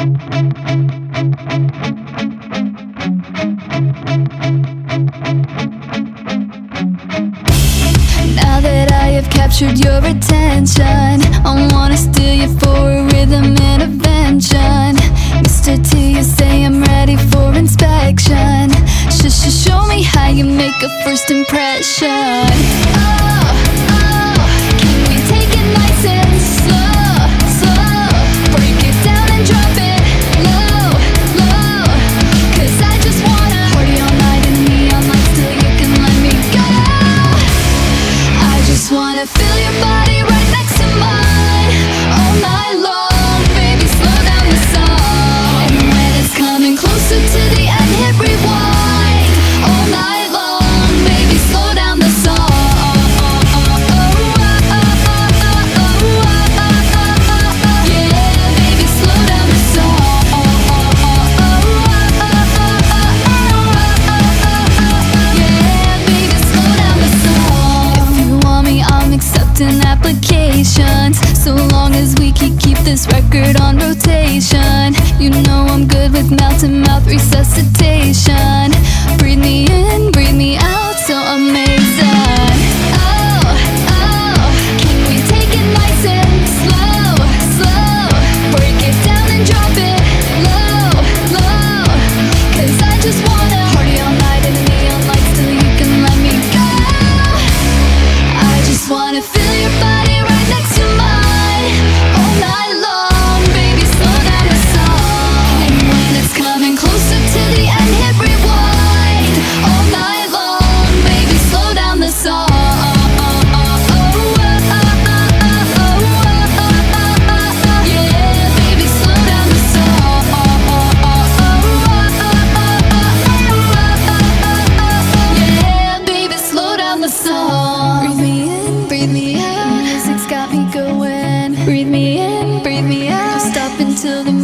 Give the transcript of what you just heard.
Now that I have captured your attention, I wanna steal you for a rhythm intervention. Mr. T, you say I'm ready for inspection. Show me how you make a first impression. Oh, can we take it nice and slow, slow? Break it down and drop it low, low. 'Cause I just wanna party all night in neon lights till you can let me go. I just wanna feel your body right next to mine all night long. Baby, slow down the song. And when it's coming closer to the end, hit rewind all night long. Baby, slow down the song. Yeah, baby, slow down the song. Yeah, baby, slow down the song. If you want me, I'm accepting applications, so long as we can keep this record on rotation. You know I'm good with mouth-to-mouth resuscitation. Breathe me in, breathe me out, so amazing. Oh, can we take it nice and slow, slow? Break it down and drop it low, low. 'Cause I just wanna party all night in neon lights till you can let me go. I just wanna feel your body right next to mine all night long. Baby, slow down the song. And when it's coming closer to the end, hit rewind all night long. Baby, slow down the song. Yeah, baby, slow down the song. Yeah, baby, slow down the song. Breathe me in, breathe me out. Music's got me going. Breathe me in, breathe me out. Don't stop until the